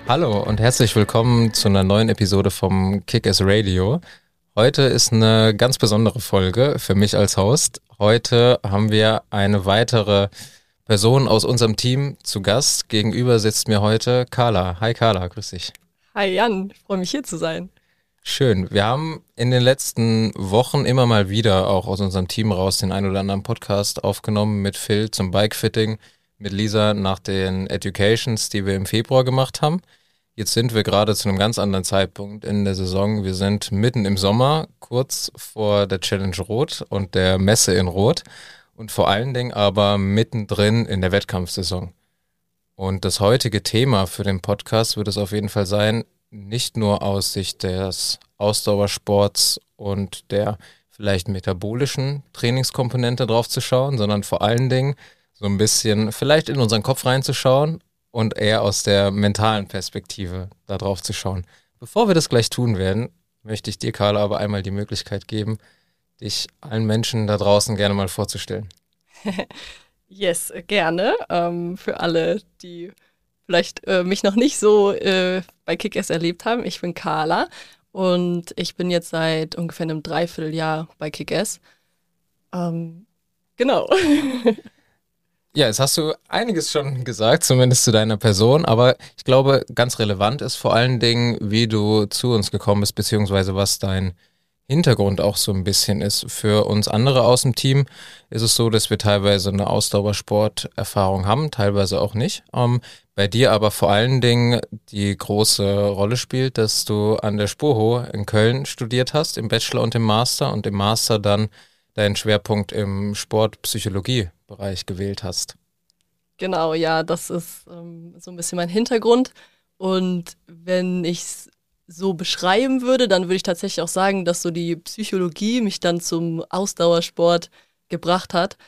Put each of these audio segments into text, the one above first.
Hallo und herzlich willkommen zu einer neuen Episode vom Kick-Ass Radio. Heute ist eine ganz besondere Folge für mich als Host. Heute haben wir eine weitere Person aus unserem Team zu Gast. Gegenüber sitzt mir heute Carla. Hi Carla, grüß dich. Hi Jan, ich freue mich hier zu sein. Schön. Wir haben in den letzten Wochen immer mal wieder auch aus unserem Team raus den ein oder anderen Podcast aufgenommen mit Phil zum Bikefitting, mit Lisa nach den Educations, die wir im Februar gemacht haben. Jetzt sind wir gerade zu einem ganz anderen Zeitpunkt in der Saison. Wir sind mitten im Sommer, kurz vor der Challenge Rot und der Messe in Rot und vor allen Dingen aber mittendrin in der Wettkampfsaison. Und das heutige Thema für den Podcast wird es auf jeden Fall sein, nicht nur aus Sicht des Ausdauersports und der vielleicht metabolischen Trainingskomponente drauf zu schauen, sondern vor allen Dingen so ein bisschen vielleicht in unseren Kopf reinzuschauen und eher aus der mentalen Perspektive da drauf zu schauen. Bevor wir das gleich tun werden, möchte ich dir, Carla, aber einmal die Möglichkeit geben, dich allen Menschen da draußen gerne mal vorzustellen. Yes, gerne. Für alle, die vielleicht mich noch nicht so bei Kick-Ass erlebt haben. Ich bin Carla und ich bin jetzt seit ungefähr einem Dreivierteljahr bei Kick-Ass. Genau. Ja, jetzt hast du einiges schon gesagt, zumindest zu deiner Person, aber ich glaube, ganz relevant ist vor allen Dingen, wie du zu uns gekommen bist, beziehungsweise was dein Hintergrund auch so ein bisschen ist. Für uns andere aus dem Team ist es so, dass wir teilweise eine Ausdauersport-Erfahrung haben, teilweise auch nicht. Bei dir aber vor allen Dingen die große Rolle spielt, dass du an der SPOHO in Köln studiert hast, im Bachelor und im Master dann deinen Schwerpunkt im Sportpsychologie-Bereich gewählt hast. Genau, ja, das ist so ein bisschen mein Hintergrund. Und wenn ich es so beschreiben würde, dann würde ich tatsächlich auch sagen, dass so die Psychologie mich dann zum Ausdauersport gebracht hat.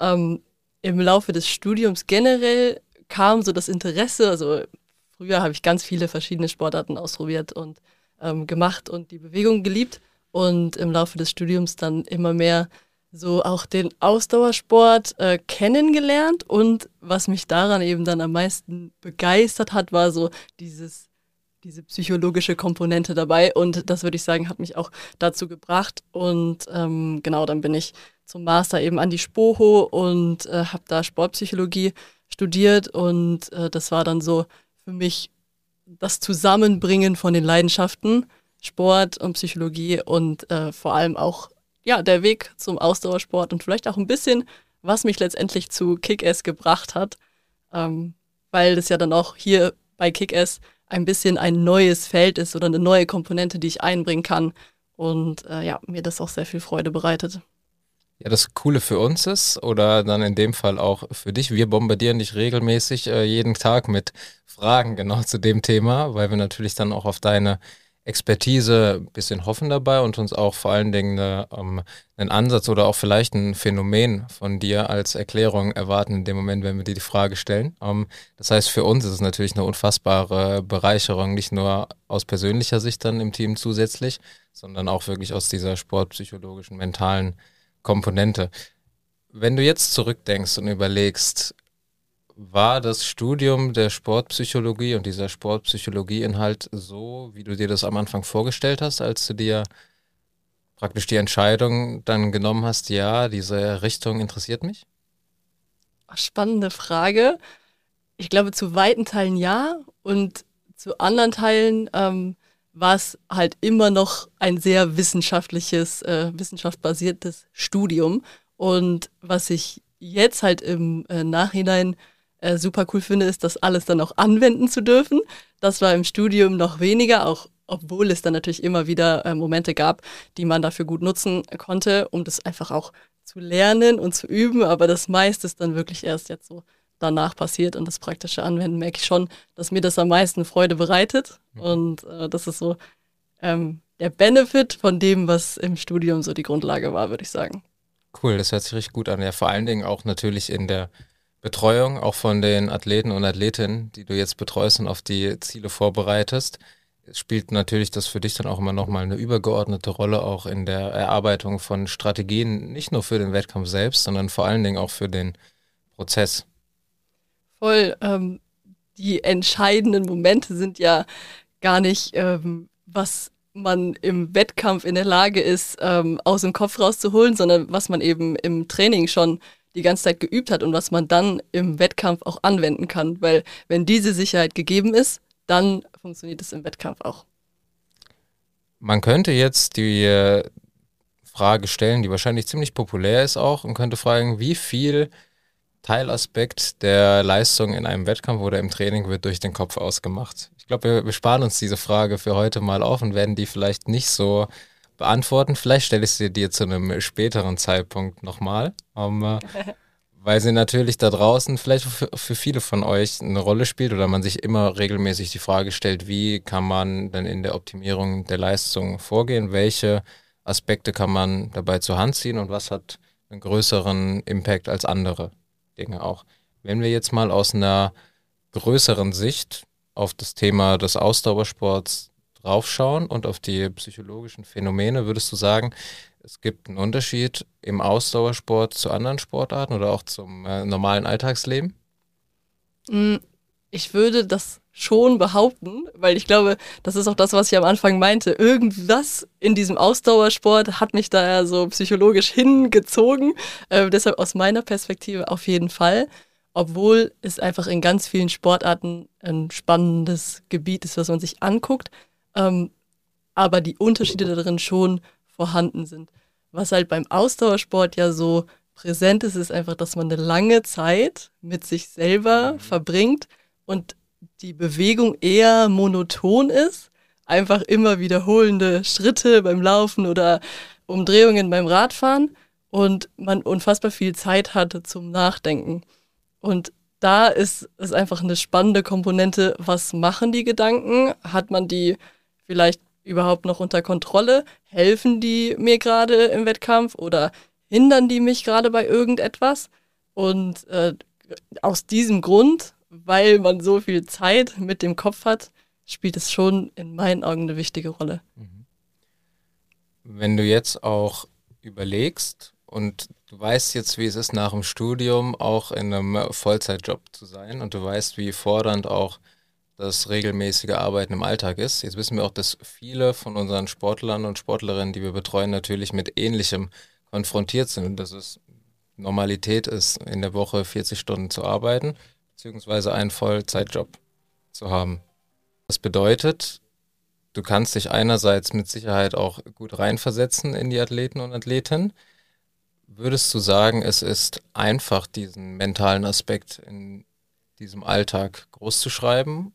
Im Laufe des Studiums generell kam so das Interesse, also früher habe ich ganz viele verschiedene Sportarten ausprobiert und gemacht und die Bewegung geliebt und im Laufe des Studiums dann immer mehr so auch den Ausdauersport kennengelernt und was mich daran eben dann am meisten begeistert hat, war so diese psychologische Komponente dabei und das würde ich sagen, hat mich auch dazu gebracht und genau, dann bin ich zum Master eben an die SPOHO und habe da Sportpsychologie studiert und das war dann so für mich das Zusammenbringen von den Leidenschaften, Sport und Psychologie und vor allem auch ja, der Weg zum Ausdauersport und vielleicht auch ein bisschen, was mich letztendlich zu Kick-Ass gebracht hat, weil das ja dann auch hier bei Kick-Ass ein bisschen ein neues Feld ist oder eine neue Komponente, die ich einbringen kann und ja, mir das auch sehr viel Freude bereitet. Ja, das Coole für uns ist, oder dann in dem Fall auch für dich, wir bombardieren dich regelmäßig jeden Tag mit Fragen genau zu dem Thema, weil wir natürlich dann auch auf deine Expertise ein bisschen hoffen dabei und uns auch vor allen Dingen einen Ansatz oder auch vielleicht ein Phänomen von dir als Erklärung erwarten in dem Moment, wenn wir dir die Frage stellen. Das heißt, für uns ist es natürlich eine unfassbare Bereicherung, nicht nur aus persönlicher Sicht dann im Team zusätzlich, sondern auch wirklich aus dieser sportpsychologischen, mentalen Komponente. Wenn du jetzt zurückdenkst und überlegst, war das Studium der Sportpsychologie und dieser Sportpsychologieinhalt so, wie du dir das am Anfang vorgestellt hast, als du dir praktisch die Entscheidung dann genommen hast, ja, diese Richtung interessiert mich? Spannende Frage. Ich glaube, zu weiten Teilen ja und zu anderen Teilen war es halt immer noch ein sehr wissenschaftsbasiertes Studium. Und was ich jetzt halt im Nachhinein super cool finde, ist, das alles dann auch anwenden zu dürfen. Das war im Studium noch weniger, auch obwohl es dann natürlich immer wieder Momente gab, die man dafür gut nutzen konnte, um das einfach auch zu lernen und zu üben. Aber das meiste ist dann wirklich erst jetzt so danach passiert und das praktische Anwenden merke ich schon, dass mir das am meisten Freude bereitet. Und das ist so der Benefit von dem, was im Studium so die Grundlage war, würde ich sagen. Cool, das hört sich richtig gut an. Ja, vor allen Dingen auch natürlich in der Betreuung, auch von den Athleten und Athletinnen, die du jetzt betreust und auf die Ziele vorbereitest. Spielt natürlich das für dich dann auch immer nochmal eine übergeordnete Rolle, auch in der Erarbeitung von Strategien, nicht nur für den Wettkampf selbst, sondern vor allen Dingen auch für den Prozess. Voll. die entscheidenden Momente sind ja gar nicht, was man im Wettkampf in der Lage ist, aus dem Kopf rauszuholen, sondern was man eben im Training schon die ganze Zeit geübt hat und was man dann im Wettkampf auch anwenden kann. Weil wenn diese Sicherheit gegeben ist, dann funktioniert es im Wettkampf auch. Man könnte jetzt die Frage stellen, die wahrscheinlich ziemlich populär ist auch, und könnte fragen, wie viel Teilaspekt der Leistung in einem Wettkampf oder im Training wird durch den Kopf ausgemacht? Ich glaube, wir sparen uns diese Frage für heute mal auf und werden die vielleicht nicht so beantworten. Vielleicht stelle ich sie dir zu einem späteren Zeitpunkt nochmal, weil sie natürlich da draußen vielleicht für viele von euch eine Rolle spielt oder man sich immer regelmäßig die Frage stellt, wie kann man denn in der Optimierung der Leistung vorgehen? Welche Aspekte kann man dabei zur Hand ziehen und was hat einen größeren Impact als andere Dinge auch? Wenn wir jetzt mal aus einer größeren Sicht auf das Thema des Ausdauersports draufschauen und auf die psychologischen Phänomene, würdest du sagen, es gibt einen Unterschied im Ausdauersport zu anderen Sportarten oder auch zum normalen Alltagsleben? Ich würde das schon behaupten, weil ich glaube, das ist auch das, was ich am Anfang meinte. Irgendwas in diesem Ausdauersport hat mich da ja so psychologisch hingezogen. Deshalb aus meiner Perspektive auf jeden Fall. Obwohl es einfach in ganz vielen Sportarten ein spannendes Gebiet ist, was man sich anguckt. Aber die Unterschiede darin schon vorhanden sind. Was halt beim Ausdauersport ja so präsent ist, ist einfach, dass man eine lange Zeit mit sich selber verbringt und die Bewegung eher monoton ist. Einfach immer wiederholende Schritte beim Laufen oder Umdrehungen beim Radfahren und man unfassbar viel Zeit hatte zum Nachdenken. Und da ist es einfach eine spannende Komponente, was machen die Gedanken? Hat man die vielleicht überhaupt noch unter Kontrolle? Helfen die mir gerade im Wettkampf oder hindern die mich gerade bei irgendetwas? Und aus diesem Grund, weil man so viel Zeit mit dem Kopf hat, spielt es schon in meinen Augen eine wichtige Rolle. Wenn du jetzt auch überlegst und du weißt jetzt, wie es ist, nach dem Studium auch in einem Vollzeitjob zu sein und du weißt, wie fordernd auch das regelmäßige Arbeiten im Alltag ist. Jetzt wissen wir auch, dass viele von unseren Sportlern und Sportlerinnen, die wir betreuen, natürlich mit Ähnlichem konfrontiert sind und dass es Normalität ist, in der Woche 40 Stunden zu arbeiten, beziehungsweise einen Vollzeitjob zu haben. Das bedeutet, du kannst dich einerseits mit Sicherheit auch gut reinversetzen in die Athleten und Athletinnen. Würdest du sagen, es ist einfach, diesen mentalen Aspekt in diesem Alltag groß zu schreiben?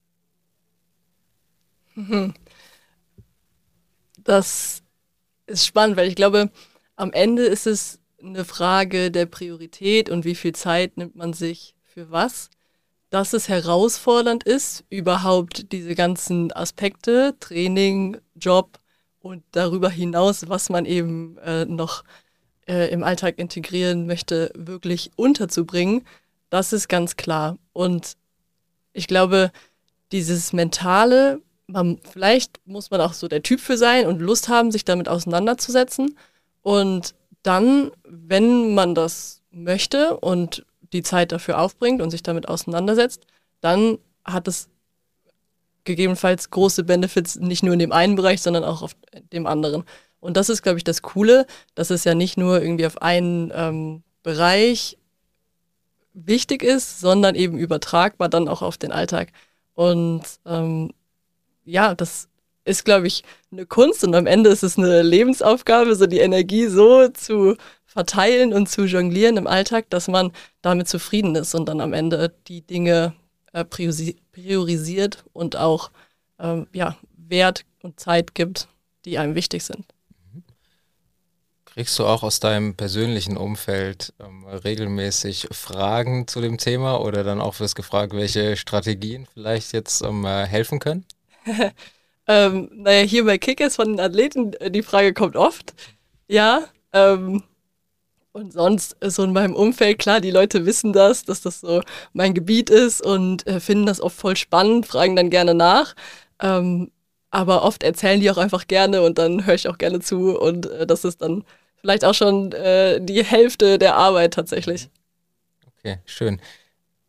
Das ist spannend, weil ich glaube, am Ende ist es eine Frage der Priorität und wie viel Zeit nimmt man sich für was. Dass es herausfordernd ist, überhaupt diese ganzen Aspekte, Training, Job und darüber hinaus, was man eben noch im Alltag integrieren möchte, wirklich unterzubringen, das ist ganz klar. Und ich glaube, dieses Mentale, vielleicht muss man auch so der Typ für sein und Lust haben, sich damit auseinanderzusetzen. Und dann, wenn man das möchte und die Zeit dafür aufbringt und sich damit auseinandersetzt, dann hat es gegebenenfalls große Benefits, nicht nur in dem einen Bereich, sondern auch auf dem anderen. Und das ist, glaube ich, das Coole, dass es ja nicht nur irgendwie auf einen Bereich wichtig ist, sondern eben übertragbar dann auch auf den Alltag. Und ja, das ist, glaube ich, eine Kunst und am Ende ist es eine Lebensaufgabe, so die Energie so zu verteilen und zu jonglieren im Alltag, dass man damit zufrieden ist und dann am Ende die Dinge priorisiert und auch ja, Wert und Zeit gibt, die einem wichtig sind. Kriegst du auch aus deinem persönlichen Umfeld regelmäßig Fragen zu dem Thema oder dann auch wirst gefragt, welche Strategien vielleicht jetzt helfen können? Naja, hier bei Kickers von den Athleten, die Frage kommt oft. Ja, und sonst so in meinem Umfeld, klar, die Leute wissen das, dass das so mein Gebiet ist und finden das oft voll spannend, fragen dann gerne nach. Aber oft erzählen die auch einfach gerne und dann höre ich auch gerne zu und das ist dann vielleicht auch schon die Hälfte der Arbeit tatsächlich. Okay, schön.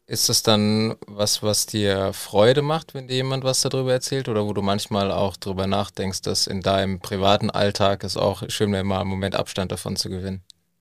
Ist es dann was dir Freude macht, wenn dir jemand was darüber erzählt, oder wo du manchmal auch drüber nachdenkst, dass in deinem privaten Alltag es auch schön wäre, mal einen Moment Abstand davon zu gewinnen?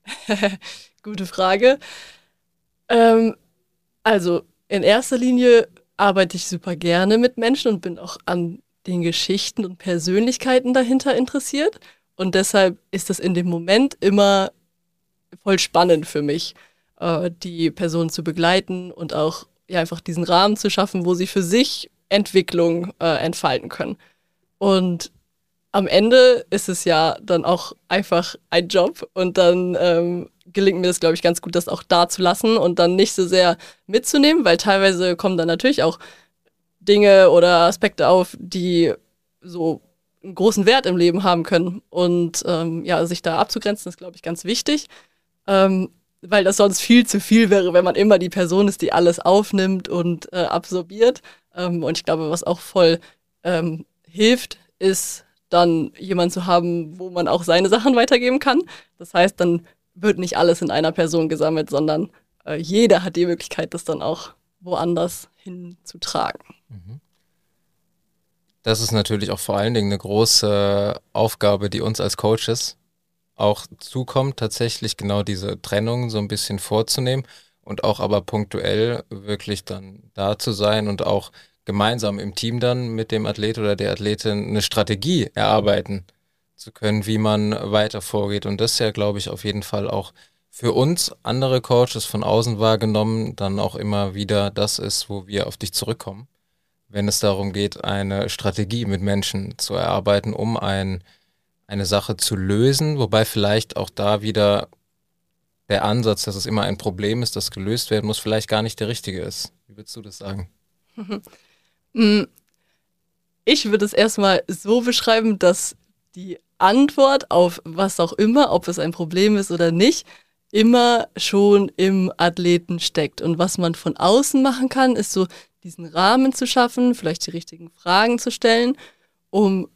Gute Frage. Ähm, also in erster Linie arbeite ich super gerne mit Menschen und bin auch an den Geschichten und Persönlichkeiten dahinter interessiert. Und deshalb ist das in dem Moment immer voll spannend für mich, die Person zu begleiten und auch ja, einfach diesen Rahmen zu schaffen, wo sie für sich Entwicklung entfalten können. Und am Ende ist es ja dann auch einfach ein Job und dann gelingt mir das, glaube ich, ganz gut, das auch da zu lassen und dann nicht so sehr mitzunehmen, weil teilweise kommen dann natürlich auch Dinge oder Aspekte auf, die so einen großen Wert im Leben haben können. Und ja, sich da abzugrenzen, ist, glaube ich, ganz wichtig, weil das sonst viel zu viel wäre, wenn man immer die Person ist, die alles aufnimmt und absorbiert. Und ich glaube, was auch voll hilft, ist dann jemanden zu haben, wo man auch seine Sachen weitergeben kann. Das heißt, dann wird nicht alles in einer Person gesammelt, sondern jeder hat die Möglichkeit, das dann auch woanders hinzutragen. Mhm. Das ist natürlich auch vor allen Dingen eine große Aufgabe, die uns als Coaches auch zukommt, tatsächlich genau diese Trennung so ein bisschen vorzunehmen und auch aber punktuell wirklich dann da zu sein und auch gemeinsam im Team dann mit dem Athlet oder der Athletin eine Strategie erarbeiten zu können, wie man weiter vorgeht. Und das ja, glaube ich, auf jeden Fall auch für uns, andere Coaches von außen wahrgenommen, dann auch immer wieder das ist, wo wir auf dich zurückkommen, wenn es darum geht, eine Strategie mit Menschen zu erarbeiten, um eine Sache zu lösen, wobei vielleicht auch da wieder der Ansatz, dass es immer ein Problem ist, das gelöst werden muss, vielleicht gar nicht der richtige ist. Wie würdest du das sagen? Mm, Ich würde es erstmal so beschreiben, dass die Antwort auf was auch immer, ob es ein Problem ist oder nicht, immer schon im Athleten steckt. Und was man von außen machen kann, ist so diesen Rahmen zu schaffen, vielleicht die richtigen Fragen zu stellen, um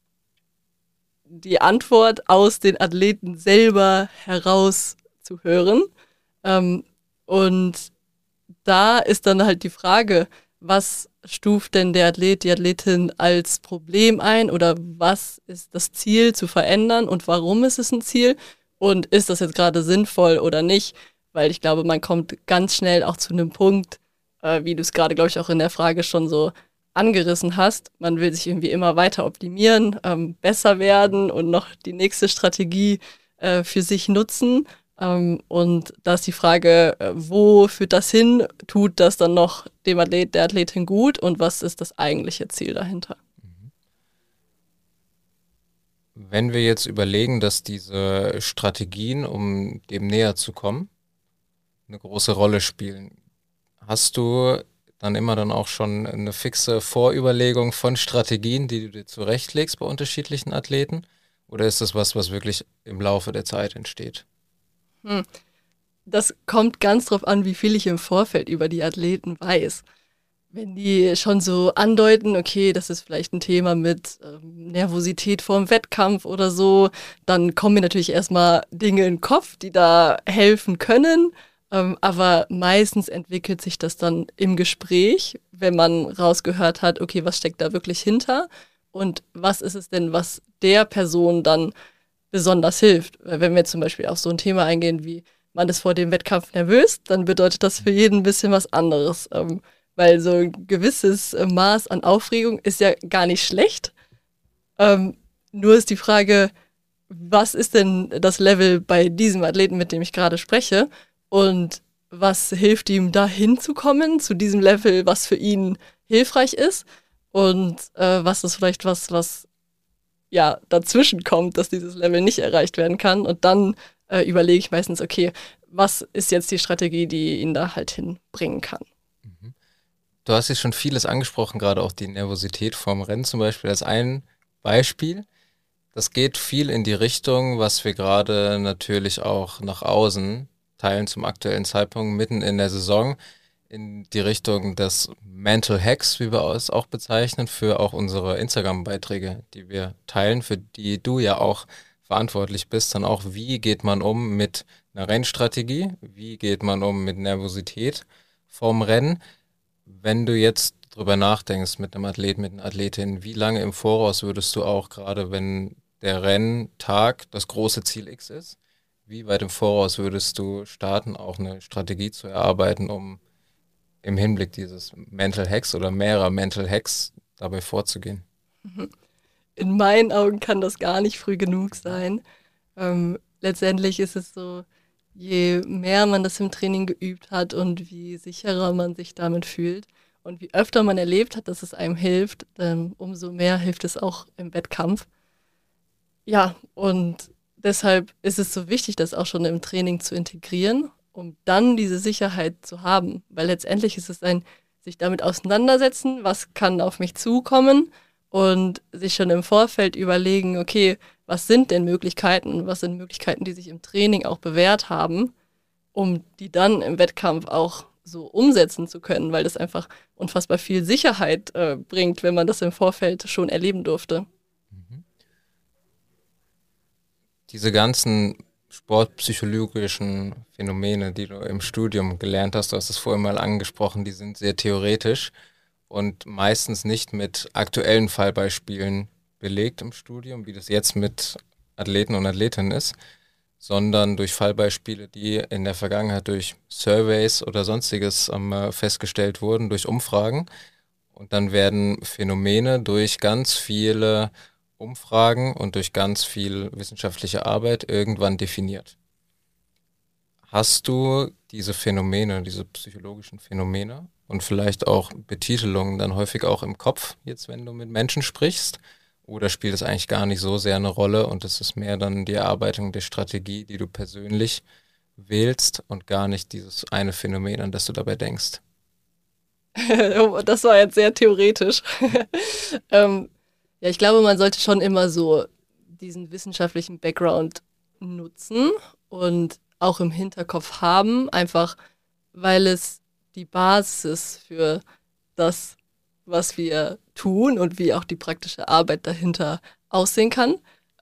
die Antwort aus den Athleten selber herauszuhören. Ähm, und da ist dann halt die Frage, was stuft denn der Athlet, die Athletin als Problem ein oder was ist das Ziel zu verändern und warum ist es ein Ziel und ist das jetzt gerade sinnvoll oder nicht? Weil ich glaube, man kommt ganz schnell auch zu einem Punkt, wie du es gerade, glaube ich, auch in der Frage schon so angerissen hast. Man will sich irgendwie immer weiter optimieren, besser werden und noch die nächste Strategie für sich nutzen. Und da ist die Frage, wo führt das hin? Tut das dann noch dem Athlet, der Athletin gut? Und was ist das eigentliche Ziel dahinter? Wenn wir jetzt überlegen, dass diese Strategien, um dem näher zu kommen, eine große Rolle spielen, hast du dann immer dann auch schon eine fixe Vorüberlegung von Strategien, die du dir zurechtlegst bei unterschiedlichen Athleten? Oder ist das was, was wirklich im Laufe der Zeit entsteht? Hm. Das kommt ganz drauf an, wie viel ich im Vorfeld über die Athleten weiß. Wenn die schon so andeuten, okay, das ist vielleicht ein Thema mit Nervosität vorm Wettkampf oder so, dann kommen mir natürlich erstmal Dinge in den Kopf, die da helfen können. Aber meistens entwickelt sich das dann im Gespräch, wenn man rausgehört hat, okay, was steckt da wirklich hinter und was ist es denn, was der Person dann besonders hilft. Weil wenn wir zum Beispiel auf so ein Thema eingehen wie man ist vor dem Wettkampf nervös, dann bedeutet das für jeden ein bisschen was anderes. Weil so ein gewisses Maß an Aufregung ist ja gar nicht schlecht. Nur ist die Frage, was ist denn das Level bei diesem Athleten, mit dem ich gerade spreche? Und was hilft ihm, da hinzukommen, zu diesem Level, was für ihn hilfreich ist? Und was ist vielleicht was ja dazwischen kommt, dass dieses Level nicht erreicht werden kann? Und dann überlege ich meistens, okay, was ist jetzt die Strategie, die ihn da halt hinbringen kann? Mhm. Du hast jetzt schon vieles angesprochen, gerade auch die Nervosität vorm Rennen zum Beispiel als ein Beispiel. Das geht viel in die Richtung, was wir gerade natürlich auch nach außen teilen zum aktuellen Zeitpunkt, mitten in der Saison, in die Richtung des Mental Hacks, wie wir es auch bezeichnen, für auch unsere Instagram-Beiträge, die wir teilen, für die du ja auch verantwortlich bist. Dann auch, wie geht man um mit einer Rennstrategie, wie geht man um mit Nervosität vorm Rennen. Wenn du jetzt drüber nachdenkst mit einem Athleten, mit einer Athletin, wie lange im Voraus würdest du auch, gerade wenn der Renntag das große Ziel X ist, wie weit im Voraus würdest du starten, auch eine Strategie zu erarbeiten, um im Hinblick dieses Mental Hacks oder mehrerer Mental Hacks dabei vorzugehen? In meinen Augen kann das gar nicht früh genug sein. Letztendlich ist es so, je mehr man das im Training geübt hat und wie sicherer man sich damit fühlt und wie öfter man erlebt hat, dass es einem hilft, umso mehr hilft es auch im Wettkampf. Ja, und deshalb ist es so wichtig, das auch schon im Training zu integrieren, um dann diese Sicherheit zu haben. Weil letztendlich ist es ein sich damit auseinandersetzen, was kann auf mich zukommen und sich schon im Vorfeld überlegen, okay, was sind denn Möglichkeiten, was sind Möglichkeiten, die sich im Training auch bewährt haben, um die dann im Wettkampf auch so umsetzen zu können, weil das einfach unfassbar viel Sicherheit bringt, wenn man das im Vorfeld schon erleben durfte. Diese ganzen sportpsychologischen Phänomene, die du im Studium gelernt hast, du hast es vorhin mal angesprochen, die sind sehr theoretisch und meistens nicht mit aktuellen Fallbeispielen belegt im Studium, wie das jetzt mit Athleten und Athletinnen ist, sondern durch Fallbeispiele, die in der Vergangenheit durch Surveys oder sonstiges festgestellt wurden, durch Umfragen. Und dann werden Phänomene durch ganz viele Umfragen und durch ganz viel wissenschaftliche Arbeit irgendwann definiert. Hast du diese Phänomene, diese psychologischen Phänomene und vielleicht auch Betitelungen dann häufig auch im Kopf, jetzt wenn du mit Menschen sprichst? Oder spielt es eigentlich gar nicht so sehr eine Rolle und es ist mehr dann die Erarbeitung der Strategie, die du persönlich wählst und gar nicht dieses eine Phänomen, an das du dabei denkst? Das war jetzt sehr theoretisch. Ja, ich glaube, man sollte schon immer so diesen wissenschaftlichen Background nutzen und auch im Hinterkopf haben, einfach weil es die Basis ist für das, was wir tun und wie auch die praktische Arbeit dahinter aussehen kann.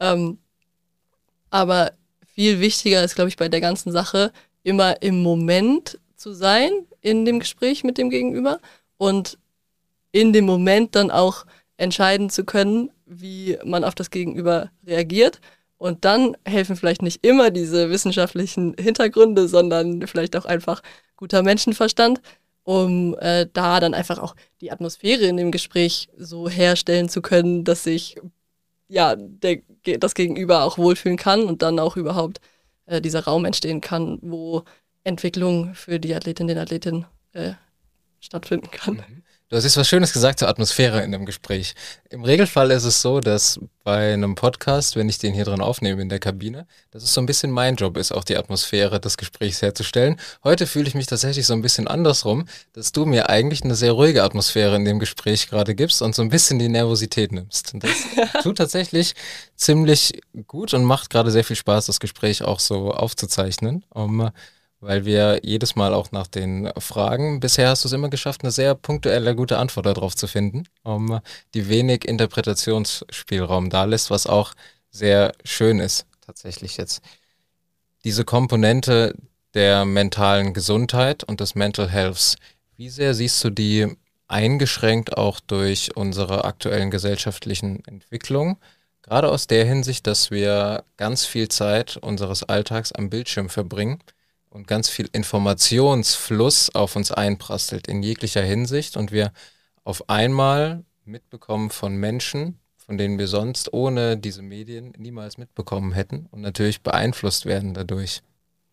Aber viel wichtiger ist, glaube ich, bei der ganzen Sache, immer im Moment zu sein in dem Gespräch mit dem Gegenüber und in dem Moment dann auch entscheiden zu können, wie man auf das Gegenüber reagiert. Und dann helfen vielleicht nicht immer diese wissenschaftlichen Hintergründe, sondern vielleicht auch einfach guter Menschenverstand, um da dann einfach auch die Atmosphäre in dem Gespräch so herstellen zu können, dass sich ja das Gegenüber auch wohlfühlen kann und dann auch überhaupt dieser Raum entstehen kann, wo Entwicklung für die Athletin, den Athletin stattfinden kann. Mhm. Du hast jetzt was Schönes gesagt zur Atmosphäre in einem Gespräch. Im Regelfall ist es so, dass bei einem Podcast, wenn ich den hier drin aufnehme in der Kabine, dass es so ein bisschen mein Job ist, auch die Atmosphäre des Gesprächs herzustellen. Heute fühle ich mich tatsächlich so ein bisschen andersrum, dass du mir eigentlich eine sehr ruhige Atmosphäre in dem Gespräch gerade gibst und so ein bisschen die Nervosität nimmst. Und das tut tatsächlich ziemlich gut und macht gerade sehr viel Spaß, das Gespräch auch so aufzuzeichnen. Weil wir jedes Mal auch nach den Fragen, bisher hast du es immer geschafft, eine sehr punktuelle, gute Antwort darauf zu finden, die wenig Interpretationsspielraum da lässt, was auch sehr schön ist, tatsächlich jetzt. Diese Komponente der mentalen Gesundheit und des Mental Healths, wie sehr siehst du die eingeschränkt auch durch unsere aktuellen gesellschaftlichen Entwicklungen? Gerade aus der Hinsicht, dass wir ganz viel Zeit unseres Alltags am Bildschirm verbringen und ganz viel Informationsfluss auf uns einprasselt in jeglicher Hinsicht und wir auf einmal mitbekommen von Menschen, von denen wir sonst ohne diese Medien niemals mitbekommen hätten und natürlich beeinflusst werden dadurch.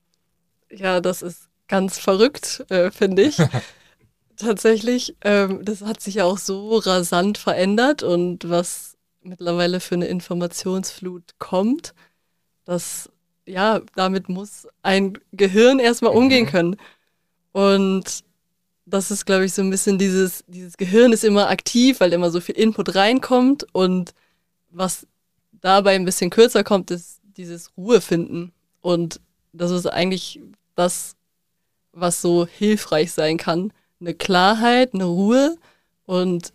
Ja, das ist ganz verrückt, finde ich. Tatsächlich, das hat sich ja auch so rasant verändert und was mittlerweile für eine Informationsflut kommt, dass ja, damit muss ein Gehirn erstmal umgehen können. Und das ist, glaube ich, so ein bisschen dieses Gehirn ist immer aktiv, weil immer so viel Input reinkommt. Und was dabei ein bisschen kürzer kommt, ist dieses Ruhe finden. Und das ist eigentlich das, was so hilfreich sein kann. Eine Klarheit, eine Ruhe. Und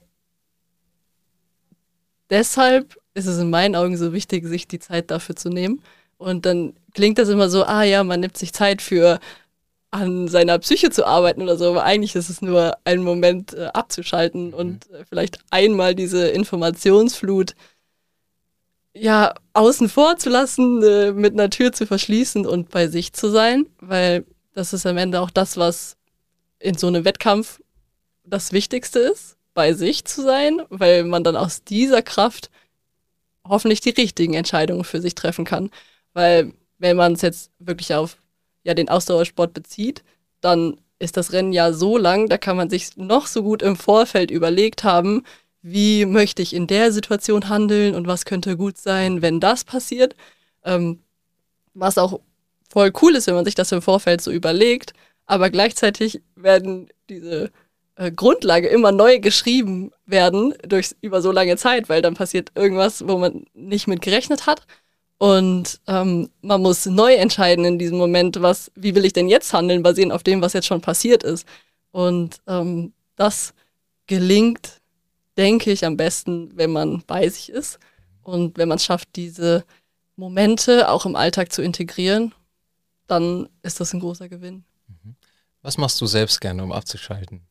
deshalb ist es in meinen Augen so wichtig, sich die Zeit dafür zu nehmen. Und dann klingt das immer so, ah ja, man nimmt sich Zeit für an seiner Psyche zu arbeiten oder so, aber eigentlich ist es nur ein Moment abzuschalten und vielleicht einmal diese Informationsflut ja außen vor zu lassen, mit einer Tür zu verschließen und bei sich zu sein, weil das ist am Ende auch das, was in so einem Wettkampf das Wichtigste ist, bei sich zu sein, weil man dann aus dieser Kraft hoffentlich die richtigen Entscheidungen für sich treffen kann. Weil wenn man es jetzt wirklich auf den Ausdauersport bezieht, dann ist das Rennen ja so lang, da kann man sich noch so gut im Vorfeld überlegt haben, wie möchte ich in der Situation handeln und was könnte gut sein, wenn das passiert. Was auch voll cool ist, wenn man sich das im Vorfeld so überlegt, aber gleichzeitig werden diese Grundlage immer neu geschrieben werden über so lange Zeit, weil dann passiert irgendwas, wo man nicht mit gerechnet hat. Und man muss neu entscheiden in diesem Moment, wie will ich denn jetzt handeln, basierend auf dem, was jetzt schon passiert ist. Und das gelingt, denke ich, am besten, wenn man bei sich ist und wenn man es schafft, diese Momente auch im Alltag zu integrieren, dann ist das ein großer Gewinn. Was machst du selbst gerne, um abzuschalten?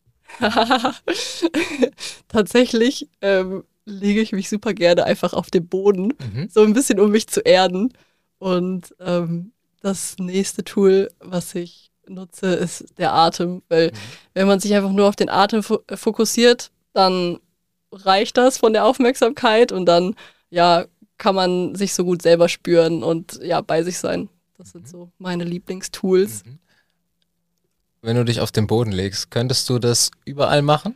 Tatsächlich lege ich mich super gerne einfach auf den Boden, so ein bisschen, um mich zu erden. Und das nächste Tool, was ich nutze, ist der Atem. Weil wenn man sich einfach nur auf den Atem fokussiert, dann reicht das von der Aufmerksamkeit und dann kann man sich so gut selber spüren und bei sich sein. Das sind so meine Lieblingstools. Wenn du dich auf den Boden legst, könntest du das überall machen?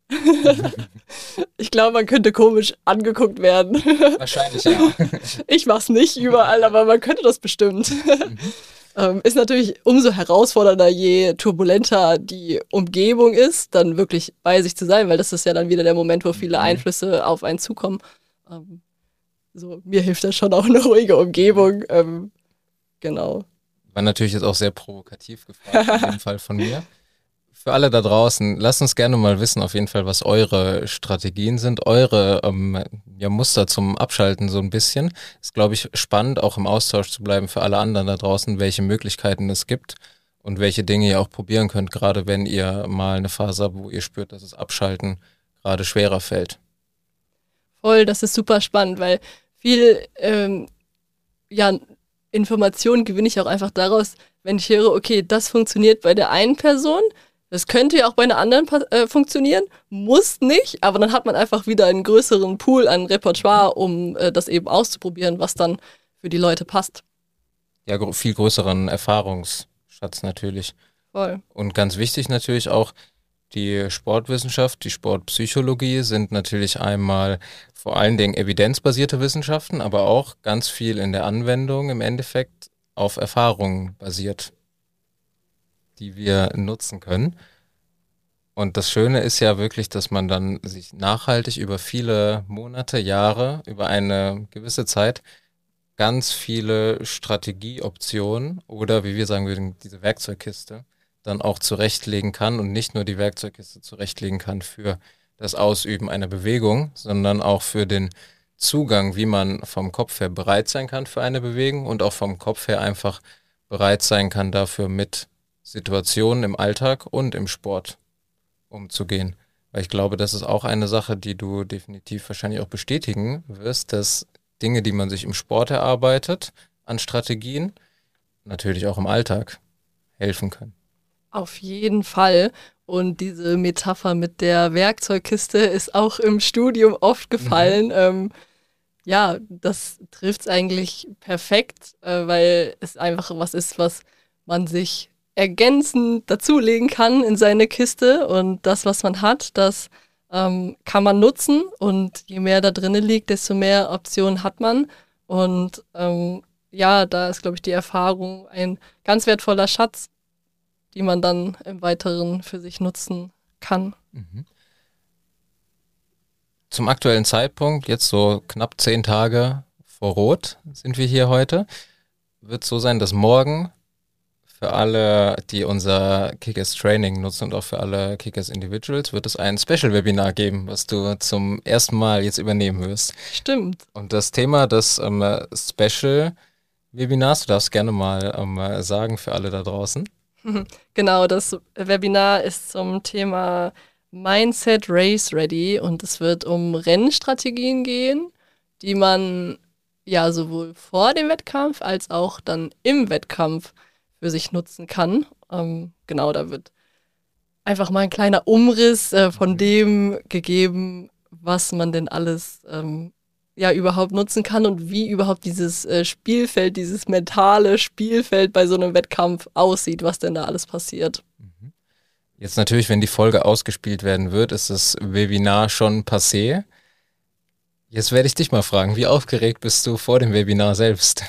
Ich glaube, man könnte komisch angeguckt werden. Wahrscheinlich, ja. Ich mach's nicht überall, aber man könnte das bestimmt. Ist natürlich umso herausfordernder, je turbulenter die Umgebung ist, dann wirklich bei sich zu sein, weil das ist ja dann wieder der Moment, wo viele Einflüsse auf einen zukommen. Mir hilft das schon auch eine ruhige Umgebung. Genau. War natürlich jetzt auch sehr provokativ gefragt, in dem Fall von mir. Für alle da draußen, lasst uns gerne mal wissen, auf jeden Fall, was eure Strategien sind, eure Muster zum Abschalten so ein bisschen. Ist, glaube ich, spannend, auch im Austausch zu bleiben für alle anderen da draußen, welche Möglichkeiten es gibt und welche Dinge ihr auch probieren könnt, gerade wenn ihr mal eine Phase habt, wo ihr spürt, dass das Abschalten gerade schwerer fällt. Voll, das ist super spannend, weil viel Informationen gewinne ich auch einfach daraus, wenn ich höre, okay, das funktioniert bei der einen Person, das könnte ja auch bei einer anderen funktionieren, muss nicht, aber dann hat man einfach wieder einen größeren Pool an Repertoire, um das eben auszuprobieren, was dann für die Leute passt. Ja, viel größeren Erfahrungsschatz natürlich. Voll. Und ganz wichtig natürlich auch, die Sportwissenschaft, die Sportpsychologie sind natürlich einmal vor allen Dingen evidenzbasierte Wissenschaften, aber auch ganz viel in der Anwendung im Endeffekt auf Erfahrungen basiert, die wir nutzen können. Und das Schöne ist ja wirklich, dass man dann sich nachhaltig über viele Monate, Jahre, über eine gewisse Zeit ganz viele Strategieoptionen oder, wie wir sagen würden, diese Werkzeugkiste dann auch zurechtlegen kann und nicht nur die Werkzeugkiste zurechtlegen kann für das Ausüben einer Bewegung, sondern auch für den Zugang, wie man vom Kopf her bereit sein kann für eine Bewegung und auch vom Kopf her einfach bereit sein kann, dafür mit Situationen im Alltag und im Sport umzugehen. Weil ich glaube, das ist auch eine Sache, die du definitiv wahrscheinlich auch bestätigen wirst, dass Dinge, die man sich im Sport erarbeitet, an Strategien, natürlich auch im Alltag helfen können. Auf jeden Fall. Und diese Metapher mit der Werkzeugkiste ist auch im Studium oft gefallen. Das trifft es eigentlich perfekt, weil es einfach was ist, was man sich ergänzend dazulegen kann in seine Kiste. Und das, was man hat, das kann man nutzen. Und je mehr da drinnen liegt, desto mehr Optionen hat man. Und da ist, glaube ich, die Erfahrung ein ganz wertvoller Schatz, die man dann im Weiteren für sich nutzen kann. Zum aktuellen Zeitpunkt, jetzt so knapp 10 Tage vor Rot sind wir hier heute, wird es so sein, dass morgen für alle, die unser Kick-Ass Training nutzen und auch für alle Kick-Ass Individuals, wird es ein Special-Webinar geben, was du zum ersten Mal jetzt übernehmen wirst. Stimmt. Und das Thema des Special-Webinars, du darfst gerne mal sagen für alle da draußen. Genau, das Webinar ist zum Thema Mindset Race Ready und es wird um Rennstrategien gehen, die man ja sowohl vor dem Wettkampf als auch dann im Wettkampf für sich nutzen kann. Genau, da wird einfach mal ein kleiner Umriss von dem gegeben, was man denn alles ja überhaupt nutzen kann und wie überhaupt dieses Spielfeld, dieses mentale Spielfeld bei so einem Wettkampf aussieht, was denn da alles passiert. Jetzt natürlich, wenn die Folge ausgespielt werden wird, ist das Webinar schon passé. Jetzt werde ich dich mal fragen, wie aufgeregt bist du vor dem Webinar selbst?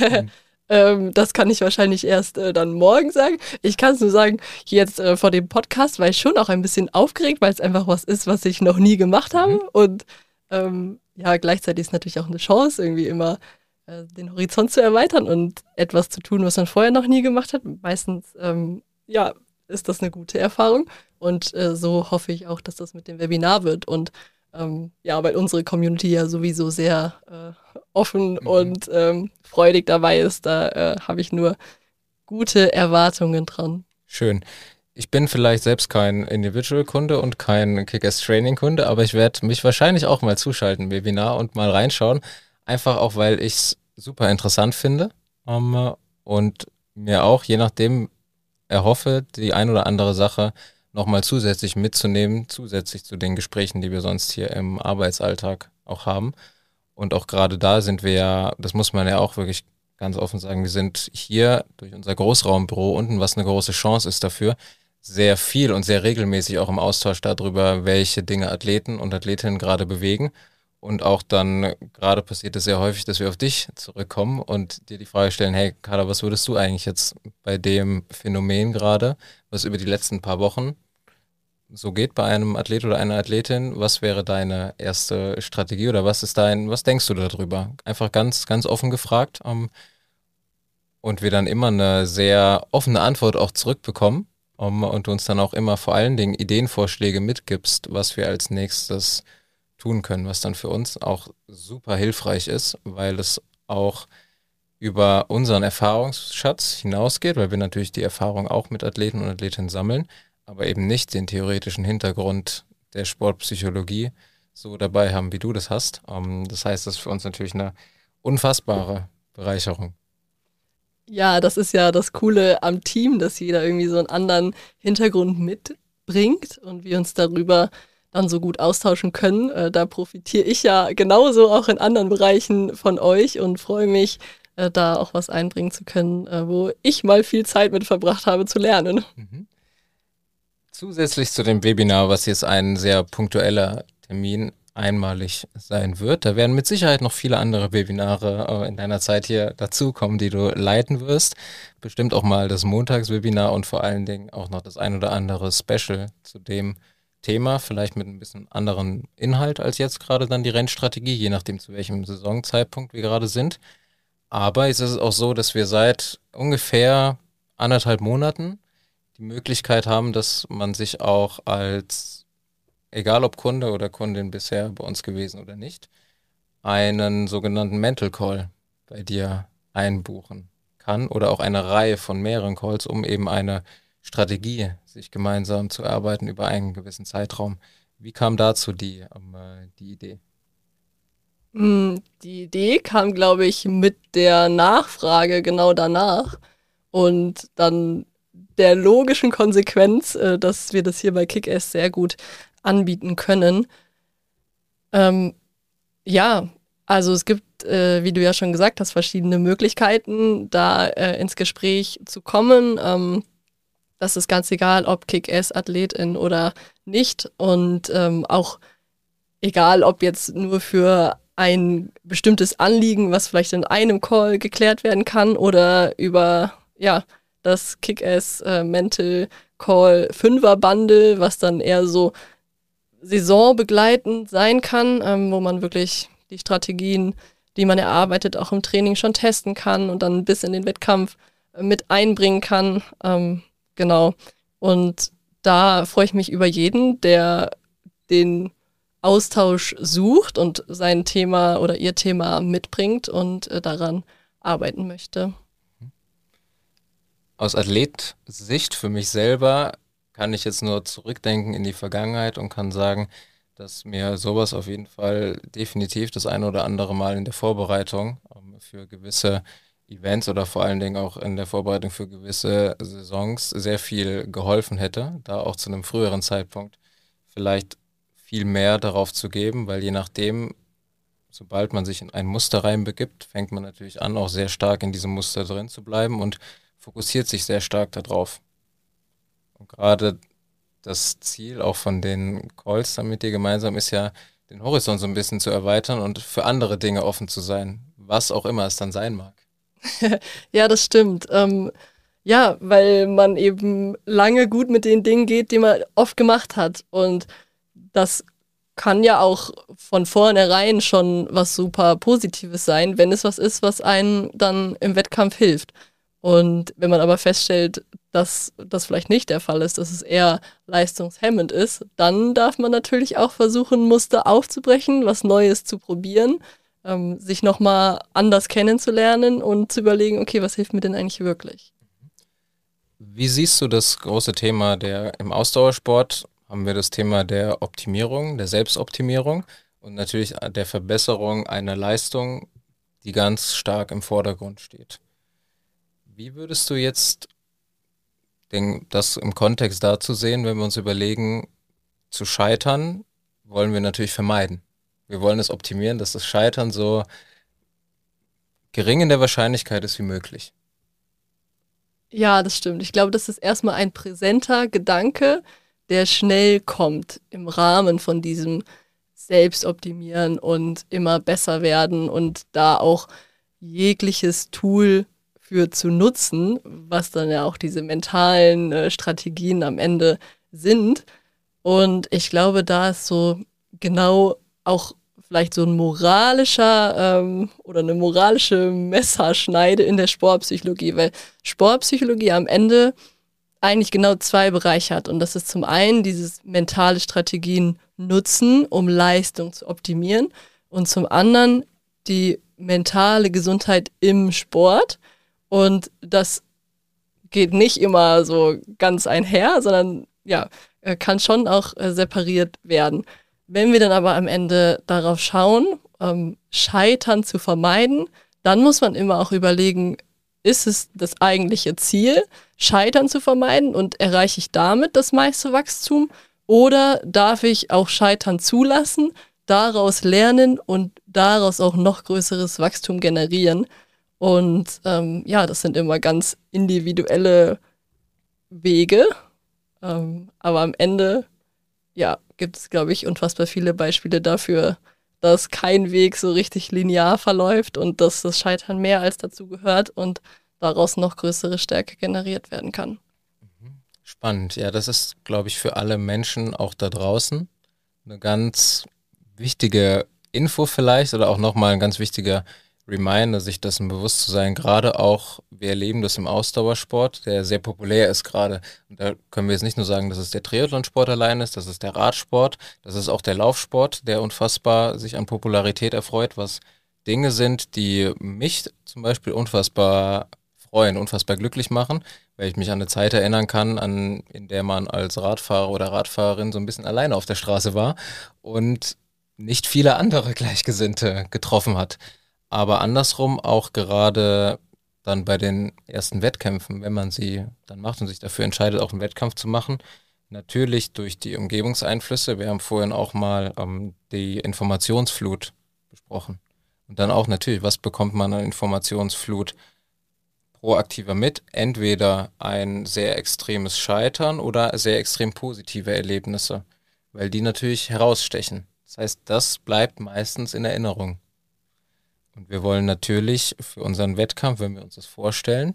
Das kann ich wahrscheinlich erst dann morgen sagen. Ich kann es nur sagen, jetzt vor dem Podcast war ich schon auch ein bisschen aufgeregt, weil es einfach was ist, was ich noch nie gemacht habe. Und ja, gleichzeitig ist natürlich auch eine Chance, irgendwie immer den Horizont zu erweitern und etwas zu tun, was man vorher noch nie gemacht hat. Meistens, ja, ist das eine gute Erfahrung. Und so hoffe ich auch, dass das mit dem Webinar wird. Und ja, weil unsere Community ja sowieso sehr offen und freudig dabei ist, da habe ich nur gute Erwartungen dran. Schön. Ich bin vielleicht selbst kein Individual-Kunde und kein Kick-Ass-Training-Kunde, aber ich werde mich wahrscheinlich auch mal zuschalten im Webinar und mal reinschauen. Einfach auch, weil ich es super interessant finde und mir auch, je nachdem, erhoffe, die ein oder andere Sache nochmal zusätzlich mitzunehmen, zusätzlich zu den Gesprächen, die wir sonst hier im Arbeitsalltag auch haben. Und auch gerade da sind wir ja, das muss man ja auch wirklich ganz offen sagen, wir sind hier durch unser Großraumbüro unten, was eine große Chance ist dafür, sehr viel und sehr regelmäßig auch im Austausch darüber, welche Dinge Athleten und Athletinnen gerade bewegen. Und auch dann, gerade passiert es sehr häufig, dass wir auf dich zurückkommen und dir die Frage stellen, hey Carla, was würdest du eigentlich jetzt bei dem Phänomen gerade, was über die letzten paar Wochen so geht bei einem Athlet oder einer Athletin, was wäre deine erste Strategie oder was denkst du darüber? Einfach ganz, ganz offen gefragt und wir dann immer eine sehr offene Antwort auch zurückbekommen und du uns dann auch immer vor allen Dingen Ideenvorschläge mitgibst, was wir als nächstes tun können, was dann für uns auch super hilfreich ist, weil es auch über unseren Erfahrungsschatz hinausgeht, weil wir natürlich die Erfahrung auch mit Athleten und Athletinnen sammeln, aber eben nicht den theoretischen Hintergrund der Sportpsychologie so dabei haben, wie du das hast. Das heißt, das ist für uns natürlich eine unfassbare Bereicherung. Ja, das ist ja das Coole am Team, dass jeder irgendwie so einen anderen Hintergrund mitbringt und wir uns darüber dann so gut austauschen können. Da profitiere ich ja genauso auch in anderen Bereichen von euch und freue mich, da auch was einbringen zu können, wo ich mal viel Zeit mit verbracht habe zu lernen. Mhm. Zusätzlich zu dem Webinar, was jetzt ein sehr punktueller Termin einmalig sein wird, da werden mit Sicherheit noch viele andere Webinare in deiner Zeit hier dazukommen, die du leiten wirst. Bestimmt auch mal das Montagswebinar und vor allen Dingen auch noch das ein oder andere Special zu dem Thema, vielleicht mit ein bisschen anderen Inhalt als jetzt gerade dann die Rennstrategie, je nachdem zu welchem Saisonzeitpunkt wir gerade sind. Aber es ist auch so, dass wir seit ungefähr 1,5 Monaten die Möglichkeit haben, dass man sich auch als, egal ob Kunde oder Kundin bisher bei uns gewesen oder nicht, einen sogenannten Mental Call bei dir einbuchen kann oder auch eine Reihe von mehreren Calls, um eben eine Strategie sich gemeinsam zu erarbeiten über einen gewissen Zeitraum. Wie kam dazu die Idee? Die Idee kam, glaube ich, mit der Nachfrage genau danach und dann der logischen Konsequenz, dass wir das hier bei Kick-Ass sehr gut anbieten können. Ja, also es gibt, wie du ja schon gesagt hast, verschiedene Möglichkeiten, da ins Gespräch zu kommen. Das ist ganz egal, ob Kick-Ass-Athletin oder nicht. Und auch egal, ob jetzt nur für ein bestimmtes Anliegen, was vielleicht in einem Call geklärt werden kann oder über, ja, das Kick-Ass Mental Call 5er Bundle, was dann eher so saisonbegleitend sein kann, wo man wirklich die Strategien, die man erarbeitet, auch im Training schon testen kann und dann bis in den Wettkampf mit einbringen kann. Genau. Und da freue ich mich über jeden, der den Austausch sucht und sein Thema oder ihr Thema mitbringt und daran arbeiten möchte. aus Athletsicht für mich selber kann ich jetzt nur zurückdenken in die Vergangenheit und kann sagen, dass mir sowas auf jeden Fall definitiv das eine oder andere Mal in der Vorbereitung für gewisse Events oder vor allen Dingen auch in der Vorbereitung für gewisse Saisons sehr viel geholfen hätte, da auch zu einem früheren Zeitpunkt vielleicht viel mehr darauf zu geben, weil je nachdem, sobald man sich in ein Muster reinbegibt, fängt man natürlich an, auch sehr stark in diesem Muster drin zu bleiben und fokussiert sich sehr stark darauf. Und gerade das Ziel auch von den Calls dann mit dir gemeinsam ist ja, den Horizont so ein bisschen zu erweitern und für andere Dinge offen zu sein, was auch immer es dann sein mag. Ja, das stimmt. Ja, weil man eben lange gut mit den Dingen geht, die man oft gemacht hat. Und das kann ja auch von vornherein schon was super Positives sein, wenn es was ist, was einem dann im Wettkampf hilft. Und wenn man aber feststellt, dass das vielleicht nicht der Fall ist, dass es eher leistungshemmend ist, dann darf man natürlich auch versuchen, Muster aufzubrechen, was Neues zu probieren, sich nochmal anders kennenzulernen und zu überlegen, okay, was hilft mir denn eigentlich wirklich? Wie siehst du das große Thema im Ausdauersport? Haben wir das Thema der Optimierung, der Selbstoptimierung und natürlich der Verbesserung einer Leistung, die ganz stark im Vordergrund steht. Wie würdest du jetzt das im Kontext dazu sehen, wenn wir uns überlegen, zu scheitern, wollen wir natürlich vermeiden. Wir wollen es optimieren, dass das Scheitern so gering in der Wahrscheinlichkeit ist wie möglich. Ja, das stimmt. Ich glaube, das ist erstmal ein präsenter Gedanke, der schnell kommt im Rahmen von diesem Selbstoptimieren und immer besser werden und da auch jegliches Tool für zu nutzen, was dann ja auch diese mentalen Strategien am Ende sind. Und ich glaube, da ist so genau auch vielleicht so ein moralischer oder eine moralische Messerschneide in der Sportpsychologie, weil Sportpsychologie am Ende eigentlich genau zwei Bereiche hat. Und das ist zum einen dieses mentale Strategien nutzen, um Leistung zu optimieren und zum anderen die mentale Gesundheit im Sport. Und das geht nicht immer so ganz einher, sondern ja, kann schon auch separiert werden. Wenn wir dann aber am Ende darauf schauen, Scheitern zu vermeiden, dann muss man immer auch überlegen, ist es das eigentliche Ziel, Scheitern zu vermeiden und erreiche ich damit das meiste Wachstum oder darf ich auch Scheitern zulassen, daraus lernen und daraus auch noch größeres Wachstum generieren? Und ja, das sind immer ganz individuelle Wege, aber am Ende ja, gibt es, glaube ich, unfassbar viele Beispiele dafür, dass kein Weg so richtig linear verläuft und dass das Scheitern mehr als dazu gehört und daraus noch größere Stärke generiert werden kann. Spannend. Ja, das ist, glaube ich, für alle Menschen auch da draußen eine ganz wichtige Info vielleicht oder auch nochmal ein ganz wichtiger Reminder, sich dessen bewusst zu sein. Gerade auch, wir erleben das im Ausdauersport, der sehr populär ist gerade. Und da können wir jetzt nicht nur sagen, dass es der Triathlonsport allein ist, das ist der Radsport, das ist auch der Laufsport, der unfassbar sich an Popularität erfreut, was Dinge sind, die mich zum Beispiel unfassbar freuen, unfassbar glücklich machen, weil ich mich an eine Zeit erinnern kann, in der man als Radfahrer oder Radfahrerin so ein bisschen alleine auf der Straße war und nicht viele andere Gleichgesinnte getroffen hat. Aber andersrum auch gerade dann bei den ersten Wettkämpfen, wenn man sie dann macht und sich dafür entscheidet, auch einen Wettkampf zu machen, natürlich durch die Umgebungseinflüsse. Wir haben vorhin auch mal die Informationsflut besprochen. Und dann auch natürlich, was bekommt man an Informationsflut proaktiver mit? Entweder ein sehr extremes Scheitern oder sehr extrem positive Erlebnisse, weil die natürlich herausstechen. Das heißt, das bleibt meistens in Erinnerung. Und wir wollen natürlich für unseren Wettkampf, wenn wir uns das vorstellen,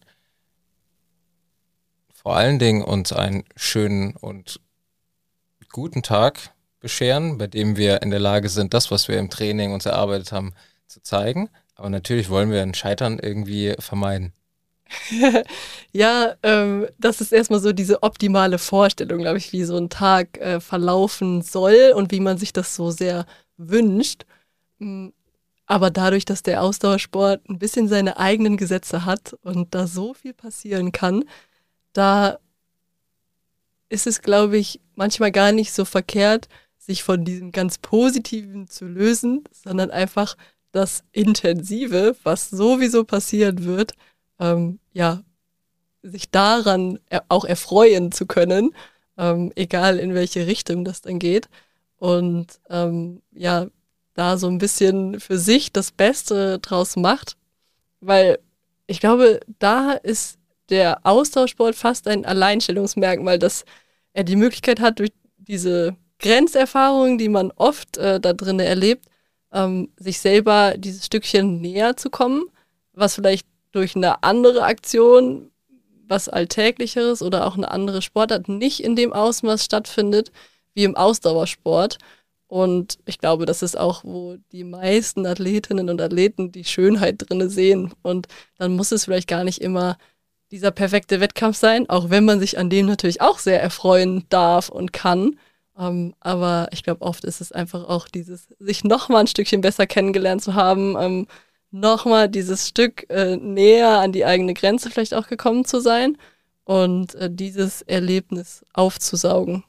vor allen Dingen uns einen schönen und guten Tag bescheren, bei dem wir in der Lage sind, das, was wir im Training uns erarbeitet haben, zu zeigen. Aber natürlich wollen wir ein Scheitern irgendwie vermeiden. Ja, das ist erstmal so diese optimale Vorstellung, glaube ich, wie so ein Tag verlaufen soll und wie man sich das so sehr wünscht. Aber dadurch, dass der Ausdauersport ein bisschen seine eigenen Gesetze hat und da so viel passieren kann, da ist es, glaube ich, manchmal gar nicht so verkehrt, sich von diesem ganz Positiven zu lösen, sondern einfach das Intensive, was sowieso passieren wird, ja, sich daran auch erfreuen zu können, egal in welche Richtung das dann geht. Und ja, da so ein bisschen für sich das Beste draus macht, weil ich glaube, da ist der Austauschsport fast ein Alleinstellungsmerkmal, dass er die Möglichkeit hat, durch diese Grenzerfahrungen, die man oft da drinnen erlebt, sich selber dieses Stückchen näher zu kommen, was vielleicht durch eine andere Aktion, was Alltäglicheres oder auch eine andere Sportart nicht in dem Ausmaß stattfindet wie im Ausdauersport. Und ich glaube, das ist auch, wo die meisten Athletinnen und Athleten die Schönheit drinne sehen. Und dann muss es vielleicht gar nicht immer dieser perfekte Wettkampf sein, auch wenn man sich an dem natürlich auch sehr erfreuen darf und kann. Aber ich glaube, oft ist es einfach auch dieses, sich nochmal ein Stückchen besser kennengelernt zu haben, nochmal dieses Stück näher an die eigene Grenze vielleicht auch gekommen zu sein und dieses Erlebnis aufzusaugen.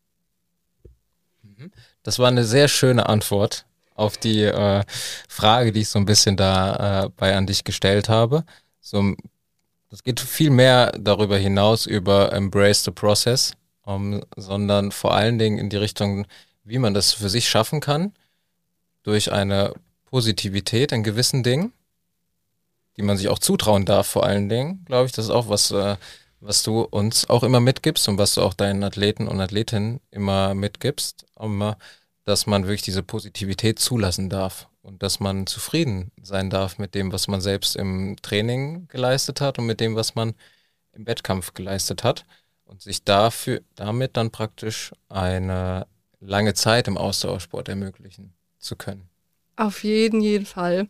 Das war eine sehr schöne Antwort auf die Frage, die ich so ein bisschen dabei an dich gestellt habe. So, das geht viel mehr darüber hinaus über Embrace the Process, sondern vor allen Dingen in die Richtung, wie man das für sich schaffen kann, durch eine Positivität in gewissen Dingen, die man sich auch zutrauen darf, vor allen Dingen, glaube ich, das ist auch was du uns auch immer mitgibst und was du auch deinen Athleten und Athletinnen immer mitgibst, dass man wirklich diese Positivität zulassen darf und dass man zufrieden sein darf mit dem, was man selbst im Training geleistet hat und mit dem, was man im Wettkampf geleistet hat und sich damit dann praktisch eine lange Zeit im Ausdauersport ermöglichen zu können. Auf jeden Fall.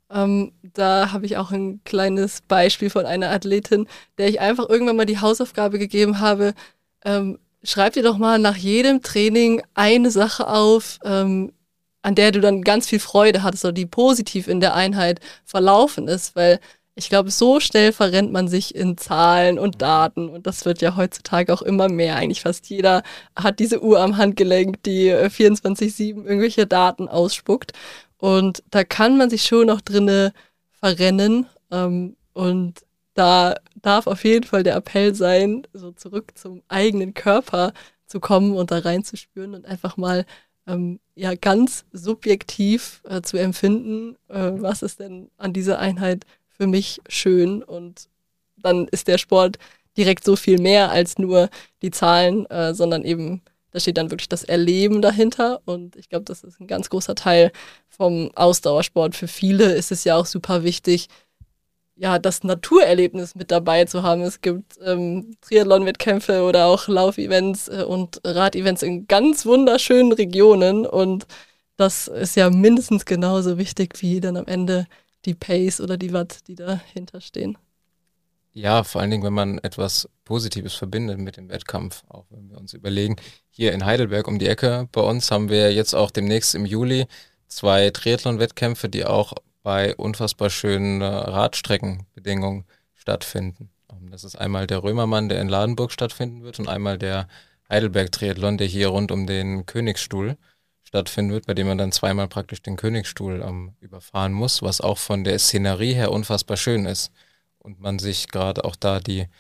Da habe ich auch ein kleines Beispiel von einer Athletin, der ich einfach irgendwann mal die Hausaufgabe gegeben habe, schreib dir doch mal nach jedem Training eine Sache auf, an der du dann ganz viel Freude hattest oder die positiv in der Einheit verlaufen ist, weil ich glaube, so schnell verrennt man sich in Zahlen und Daten und das wird ja heutzutage auch immer mehr. Eigentlich fast jeder hat diese Uhr am Handgelenk, die 24/7 irgendwelche Daten ausspuckt. Und da kann man sich schon noch drinne verrennen. Und da darf auf jeden Fall der Appell sein, so zurück zum eigenen Körper zu kommen und da reinzuspüren und einfach mal ja ganz subjektiv zu empfinden, was ist denn an dieser Einheit für mich schön. Und dann ist der Sport direkt so viel mehr als nur die Zahlen, sondern eben da steht dann wirklich das Erleben dahinter und ich glaube, das ist ein ganz großer Teil vom Ausdauersport. Für viele ist es ja auch super wichtig, ja, das Naturerlebnis mit dabei zu haben. Es gibt Triathlon-Wettkämpfe oder auch Laufevents und Radevents in ganz wunderschönen Regionen und das ist ja mindestens genauso wichtig wie dann am Ende die Pace oder die Watt, die dahinter stehen. Ja, vor allen Dingen, wenn man etwas Positives verbindet mit dem Wettkampf, auch wenn wir uns überlegen, hier in Heidelberg um die Ecke bei uns haben wir jetzt auch demnächst im Juli 2 Triathlon-Wettkämpfe, die auch bei unfassbar schönen Radstreckenbedingungen stattfinden. Das ist einmal der Römermann, der in Ladenburg stattfinden wird und einmal der Heidelberg-Triathlon, der hier rund um den Königsstuhl stattfinden wird, bei dem man dann zweimal praktisch den Königsstuhl überfahren muss, was auch von der Szenerie her unfassbar schön ist. Und man sich gerade auch da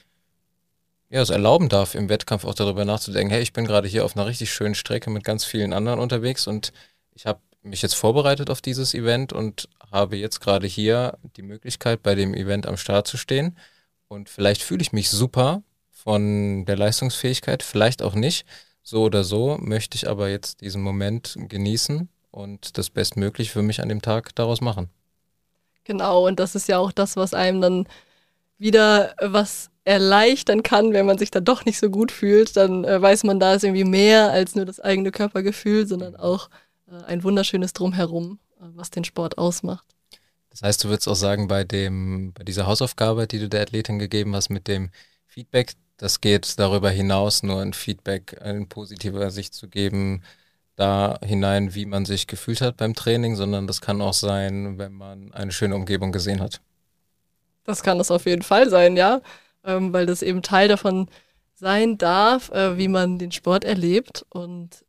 es erlauben darf, im Wettkampf auch darüber nachzudenken, hey, ich bin gerade hier auf einer richtig schönen Strecke mit ganz vielen anderen unterwegs und ich habe mich jetzt vorbereitet auf dieses Event und habe jetzt gerade hier die Möglichkeit, bei dem Event am Start zu stehen. Und vielleicht fühle ich mich super von der Leistungsfähigkeit, vielleicht auch nicht. So oder so möchte ich aber jetzt diesen Moment genießen und das Bestmögliche für mich an dem Tag daraus machen. Genau, und das ist ja auch das, was einem dann wieder was erleichtern kann, wenn man sich dann doch nicht so gut fühlt, dann weiß man, da ist irgendwie mehr als nur das eigene Körpergefühl, sondern auch ein wunderschönes Drumherum, was den Sport ausmacht. Das heißt, du würdest auch sagen, bei dieser Hausaufgabe, die du der Athletin gegeben hast mit dem Feedback, das geht darüber hinaus, nur ein Feedback in positiver Sicht zu geben, da hinein, wie man sich gefühlt hat beim Training, sondern das kann auch sein, wenn man eine schöne Umgebung gesehen hat. Das kann das auf jeden Fall sein, ja. weil das eben Teil davon sein darf, wie man den Sport erlebt und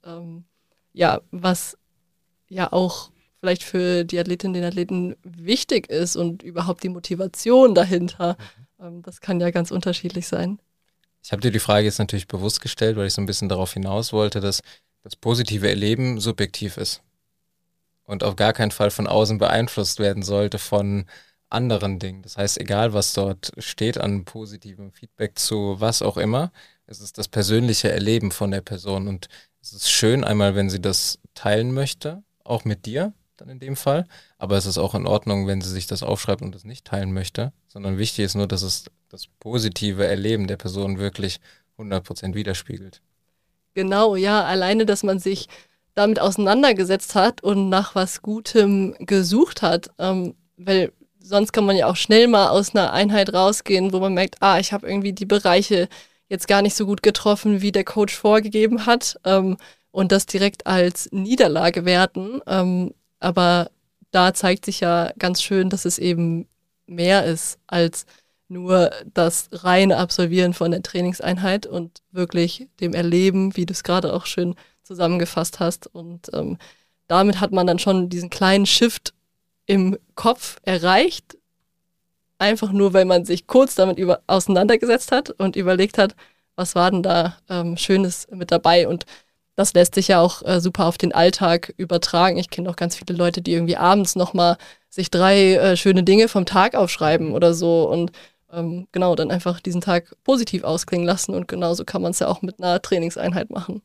was ja auch vielleicht für die Athletinnen und den Athleten wichtig ist und überhaupt die Motivation dahinter. Das kann ja ganz unterschiedlich sein. Ich habe dir die Frage jetzt natürlich bewusst gestellt, weil ich so ein bisschen darauf hinaus wollte, dass das positive Erleben subjektiv ist und auf gar keinen Fall von außen beeinflusst werden sollte von anderen Dingen. Das heißt, egal was dort steht an positivem Feedback zu was auch immer, es ist das persönliche Erleben von der Person und es ist schön einmal, wenn sie das teilen möchte, auch mit dir dann in dem Fall, aber es ist auch in Ordnung, wenn sie sich das aufschreibt und das nicht teilen möchte, sondern wichtig ist nur, dass es das positive Erleben der Person wirklich 100% widerspiegelt. Genau, ja, alleine, dass man sich damit auseinandergesetzt hat und nach was Gutem gesucht hat, weil sonst kann man ja auch schnell mal aus einer Einheit rausgehen, wo man merkt, ich habe irgendwie die Bereiche jetzt gar nicht so gut getroffen, wie der Coach vorgegeben hat, und das direkt als Niederlage werten. Aber da zeigt sich ja ganz schön, dass es eben mehr ist als nur das reine Absolvieren von der Trainingseinheit und wirklich dem Erleben, wie du es gerade auch schön zusammengefasst hast. Und damit hat man dann schon diesen kleinen Shift im Kopf erreicht, einfach nur, weil man sich kurz damit auseinandergesetzt hat und überlegt hat, was war denn da Schönes mit dabei. Und das lässt sich ja auch super auf den Alltag übertragen. Ich kenne auch ganz viele Leute, die irgendwie abends nochmal sich 3 schöne Dinge vom Tag aufschreiben oder so und dann einfach diesen Tag positiv ausklingen lassen. Und genauso kann man es ja auch mit einer Trainingseinheit machen.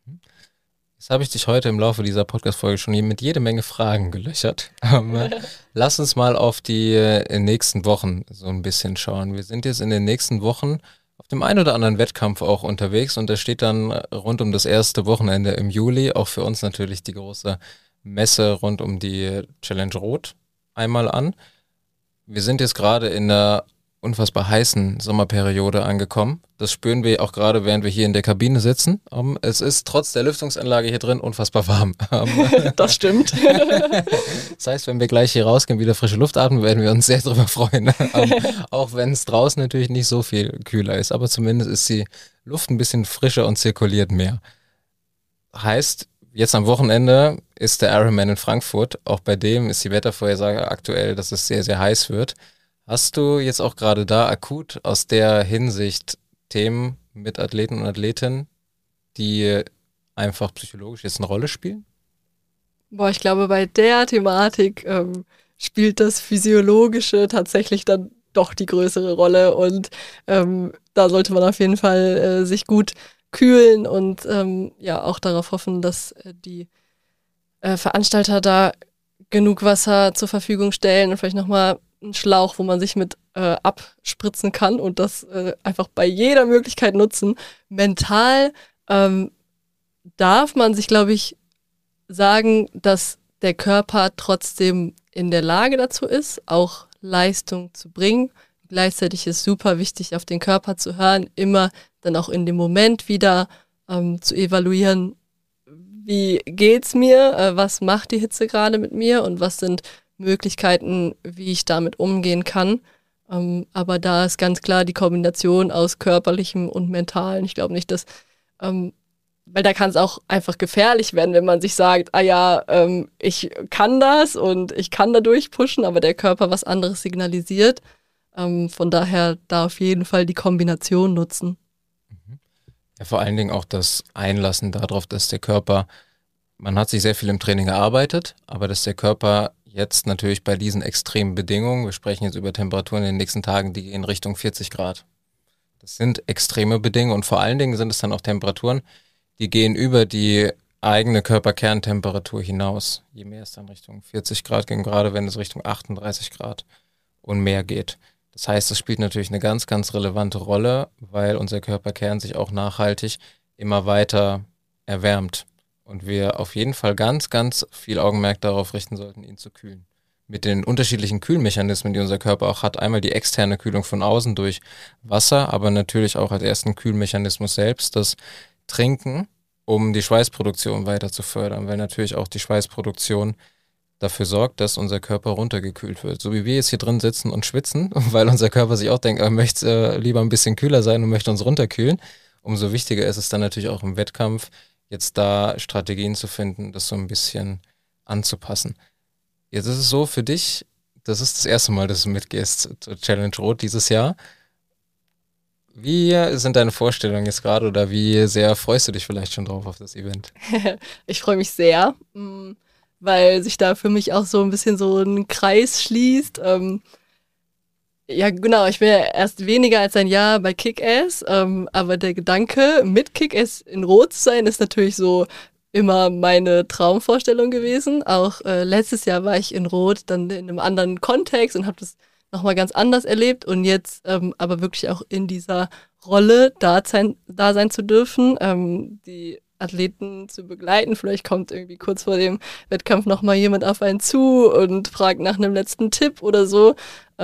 Jetzt habe ich dich heute im Laufe dieser Podcast-Folge schon mit jede Menge Fragen gelöchert. Lass uns mal auf die nächsten Wochen so ein bisschen schauen. Wir sind jetzt in den nächsten Wochen auf dem einen oder anderen Wettkampf auch unterwegs und da steht dann rund um das erste Wochenende im Juli auch für uns natürlich die große Messe rund um die Challenge Rot einmal an. Wir sind jetzt gerade in der unfassbar heißen Sommerperiode angekommen. Das spüren wir auch gerade, während wir hier in der Kabine sitzen. Es ist trotz der Lüftungsanlage hier drin unfassbar warm. Das stimmt. Das heißt, wenn wir gleich hier rausgehen, wieder frische Luft atmen, werden wir uns sehr darüber freuen. Auch wenn es draußen natürlich nicht so viel kühler ist, aber zumindest ist die Luft ein bisschen frischer und zirkuliert mehr. Heißt, jetzt am Wochenende ist der Ironman in Frankfurt. Auch bei dem ist die Wettervorhersage aktuell, dass es sehr, sehr heiß wird. Hast du jetzt auch gerade da akut aus der Hinsicht Themen mit Athleten und Athletinnen, die einfach psychologisch jetzt eine Rolle spielen? Ich glaube, bei der Thematik spielt das Physiologische tatsächlich dann doch die größere Rolle und da sollte man auf jeden Fall sich gut kühlen und auch darauf hoffen, dass die Veranstalter da genug Wasser zur Verfügung stellen und vielleicht nochmal einen Schlauch, wo man sich mit abspritzen kann und das einfach bei jeder Möglichkeit nutzen. Mental darf man sich, glaube ich, sagen, dass der Körper trotzdem in der Lage dazu ist, auch Leistung zu bringen. Gleichzeitig ist super wichtig, auf den Körper zu hören, immer dann auch in dem Moment wieder zu evaluieren, wie geht's mir, was macht die Hitze gerade mit mir und was sind Möglichkeiten, wie ich damit umgehen kann. Aber da ist ganz klar die Kombination aus körperlichem und mentalen. Ich glaube nicht, dass, weil da kann es auch einfach gefährlich werden, wenn man sich sagt, ich kann das und ich kann da durchpushen, aber der Körper was anderes signalisiert. Von daher da auf jeden Fall die Kombination nutzen. Ja, vor allen Dingen auch das Einlassen darauf, dass der Körper, man hat sich sehr viel im Training gearbeitet, aber dass der Körper jetzt natürlich bei diesen extremen Bedingungen, wir sprechen jetzt über Temperaturen in den nächsten Tagen, die gehen Richtung 40 Grad. Das sind extreme Bedingungen und vor allen Dingen sind es dann auch Temperaturen, die gehen über die eigene Körperkerntemperatur hinaus. Je mehr es dann Richtung 40 Grad geht, gerade wenn es Richtung 38 Grad und mehr geht. Das heißt, das spielt natürlich eine ganz, ganz relevante Rolle, weil unser Körperkern sich auch nachhaltig immer weiter erwärmt. Und wir auf jeden Fall ganz, ganz viel Augenmerk darauf richten sollten, ihn zu kühlen. Mit den unterschiedlichen Kühlmechanismen, die unser Körper auch hat. Einmal die externe Kühlung von außen durch Wasser, aber natürlich auch als ersten Kühlmechanismus selbst das Trinken, um die Schweißproduktion weiter zu fördern. Weil natürlich auch die Schweißproduktion dafür sorgt, dass unser Körper runtergekühlt wird. So wie wir jetzt hier drin sitzen und schwitzen, weil unser Körper sich auch denkt, er möchte lieber ein bisschen kühler sein und möchte uns runterkühlen. Umso wichtiger ist es dann natürlich auch im Wettkampf, jetzt da Strategien zu finden, das so ein bisschen anzupassen. Jetzt ist es so für dich, das ist das erste Mal, dass du mitgehst zur Challenge Rot dieses Jahr. Wie sind deine Vorstellungen jetzt gerade oder wie sehr freust du dich vielleicht schon drauf auf das Event? Ich freue mich sehr, weil sich da für mich auch so ein bisschen so ein Kreis schließt. Ja, genau, ich bin ja erst weniger als ein Jahr bei Kick-Ass, aber der Gedanke, mit Kick-Ass in Rot zu sein, ist natürlich so immer meine Traumvorstellung gewesen. Auch letztes Jahr war ich in Rot dann in einem anderen Kontext und habe das nochmal ganz anders erlebt und jetzt aber wirklich auch in dieser Rolle da sein zu dürfen, die Athleten zu begleiten. Vielleicht kommt irgendwie kurz vor dem Wettkampf nochmal jemand auf einen zu und fragt nach einem letzten Tipp oder so.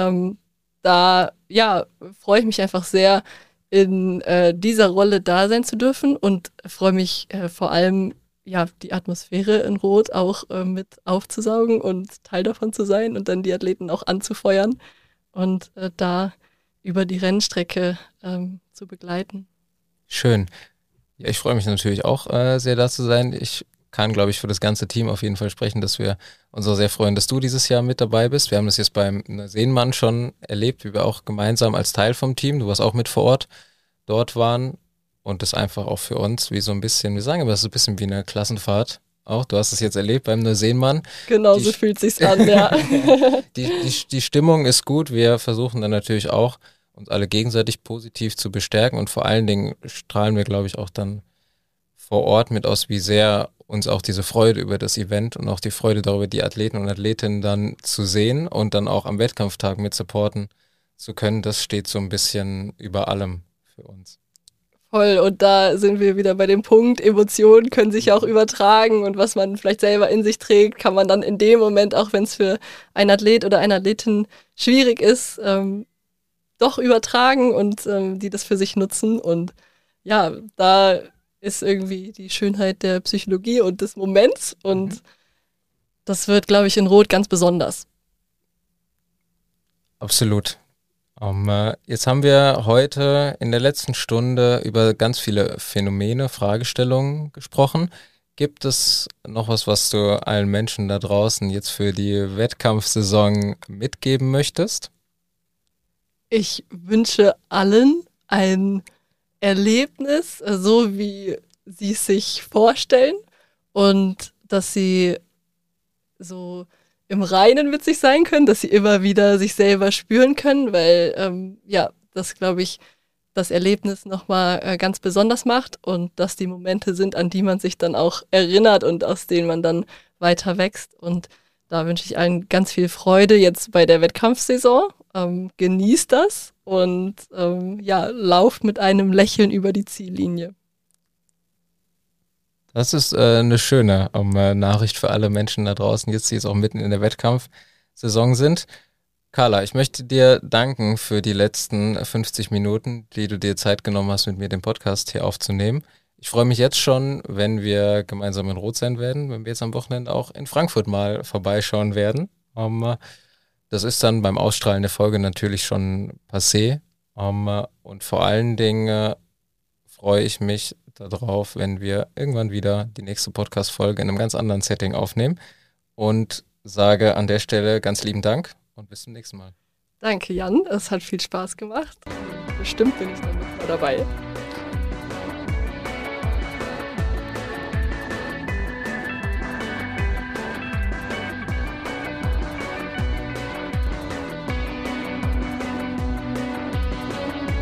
Da ja, freue ich mich einfach sehr, in dieser Rolle da sein zu dürfen und freue mich vor allem, ja, die Atmosphäre in Rot auch mit aufzusaugen und Teil davon zu sein und dann die Athleten auch anzufeuern und da über die Rennstrecke zu begleiten. Schön. Ja, ich freue mich natürlich auch sehr, da zu sein. Ich kann, glaube ich, für das ganze Team auf jeden Fall sprechen, dass wir uns auch sehr freuen, dass du dieses Jahr mit dabei bist. Wir haben das jetzt beim Seenmann schon erlebt, wie wir auch gemeinsam als Teil vom Team, du warst auch mit vor Ort, dort waren und das einfach auch für uns wie so ein bisschen, wir sagen aber, das ist ein bisschen wie eine Klassenfahrt. Auch, du hast es jetzt erlebt beim Neuseenmann. Genau, so fühlt sich's an, ja. Die Stimmung ist gut. Wir versuchen dann natürlich auch, uns alle gegenseitig positiv zu bestärken und vor allen Dingen strahlen wir, glaube ich, auch dann vor Ort mit aus, wie sehr uns auch diese Freude über das Event und auch die Freude darüber, die Athleten und Athletinnen dann zu sehen und dann auch am Wettkampftag mit supporten zu können, das steht so ein bisschen über allem für uns. Voll, und da sind wir wieder bei dem Punkt, Emotionen können sich auch übertragen und was man vielleicht selber in sich trägt, kann man dann in dem Moment, auch wenn es für einen Athlet oder eine Athletin schwierig ist, doch übertragen und die das für sich nutzen. Und ja, da ist irgendwie die Schönheit der Psychologie und des Moments und das wird, glaube ich, in Rot ganz besonders. Absolut. Jetzt haben wir heute in der letzten Stunde über ganz viele Phänomene, Fragestellungen gesprochen. Gibt es noch was du allen Menschen da draußen jetzt für die Wettkampfsaison mitgeben möchtest? Ich wünsche allen ein Erlebnis, so wie sie es sich vorstellen und dass sie so im Reinen mit sich sein können, dass sie immer wieder sich selber spüren können, weil ja, das glaube ich, das Erlebnis nochmal ganz besonders macht und dass die Momente sind, an die man sich dann auch erinnert und aus denen man dann weiter wächst. Und da wünsche ich allen ganz viel Freude jetzt bei der Wettkampfsaison. Genießt das und ja, lauft mit einem Lächeln über die Ziellinie. Das ist eine schöne Nachricht für alle Menschen da draußen, jetzt die jetzt auch mitten in der Wettkampfsaison sind. Carla, ich möchte dir danken für die letzten 50 Minuten, die du dir Zeit genommen hast, mit mir den Podcast hier aufzunehmen. Ich freue mich jetzt schon, wenn wir gemeinsam in Rot sein werden, wenn wir jetzt am Wochenende auch in Frankfurt mal vorbeischauen werden. Das ist dann beim Ausstrahlen der Folge natürlich schon passé. Und vor allen Dingen freue ich mich darauf, wenn wir irgendwann wieder die nächste Podcast-Folge in einem ganz anderen Setting aufnehmen. Und sage an der Stelle ganz lieben Dank und bis zum nächsten Mal. Danke, Jan. Es hat viel Spaß gemacht. Bestimmt bin ich dann mit dabei.